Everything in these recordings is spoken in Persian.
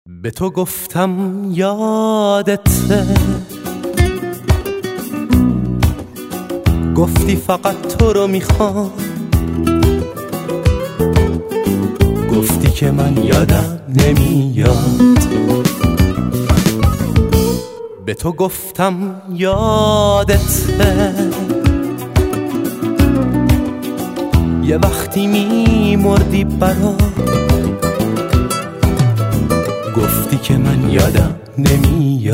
به تو گفتم یادته، گفتی فقط تو رو میخوام، گفتی که من یادم نمیاد. به تو گفتم یادته، یه وقتی میمردی برام، گفتی که من یادم نمیاد.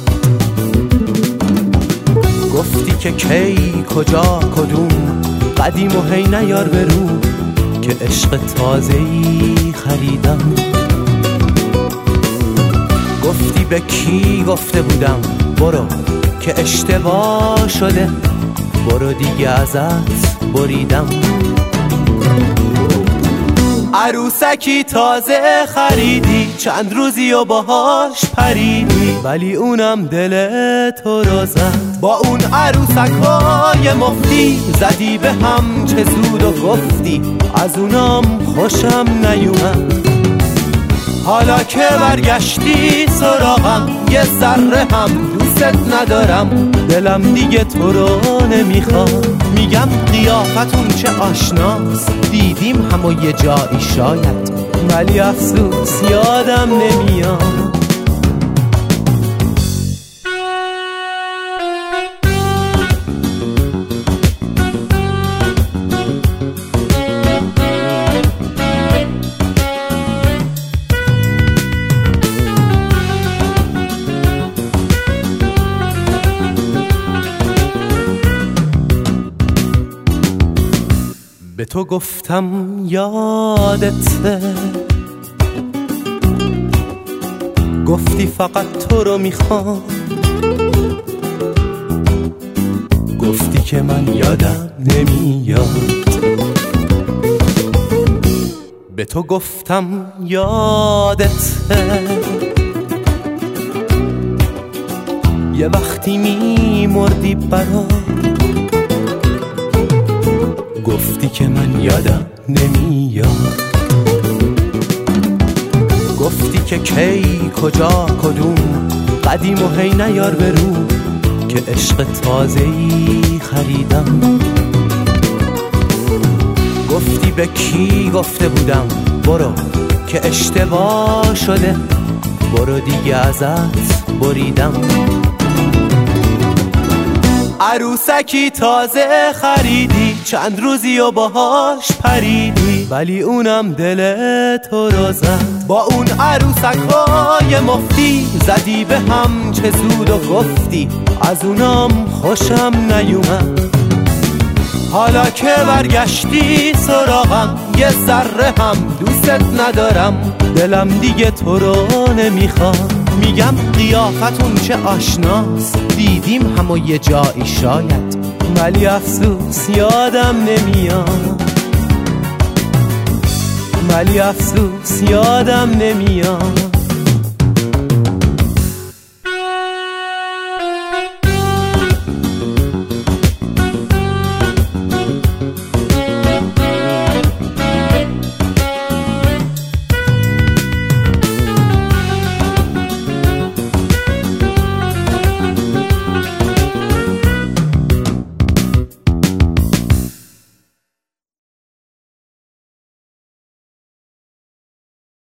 گفتی که کی کجا کدوم قدیم و هی نیار برو، که عشق تازه‌ای خریدم. گفتی به کی گفته بودم برو، که اشتباه شده، برو دیگه ازت بریدم. عروسکی تازه خریدی، چند روزی و باهاش پریدی، ولی اونم دل تو رو زد. با اون عروسکای مفتی زدی به هم چه زود و گفتی از اونام خوشم نیومد. حالا که برگشتی سراغم، یه ذره هم دوست ندارم، دلم دیگه تو رو نمیخواد. میگم قیافتون چه آشناست، دیدیم همو یه جایی شاید، ولی افسوس یادم نمیاد. به تو گفتم یادته، گفتی فقط تو رو میخوام، گفتی که من یادم نمیاد. به تو گفتم یادته، یه وقتی میمردی برام، گفتی که من یادم نمیاد. گفتی که کی کجا کدوم قدیم و هی نیار برو، که عشق تازه‌ای خریدم. گفتی به کی گفته بودم برو، که اشتباه شده، برو دیگه ازت بریدم. عروسکی تازه خریدی، چند روزی و باهاش پریدی، ولی اونم دل تو رو زد. با اون عروسکای مفتی زدی به هم چه زود و گفتی از اونام خوشم نیومد. حالا که برگشتی سراغم، یه ذره هم دوست ندارم، دلم دیگه تو رو نمیخواد. میگم قیافتون چه آشناست، دیدیم همو یه جایی شاید، ولی افسوس یادم نمیاد، ولی افسوس یادم نمیاد.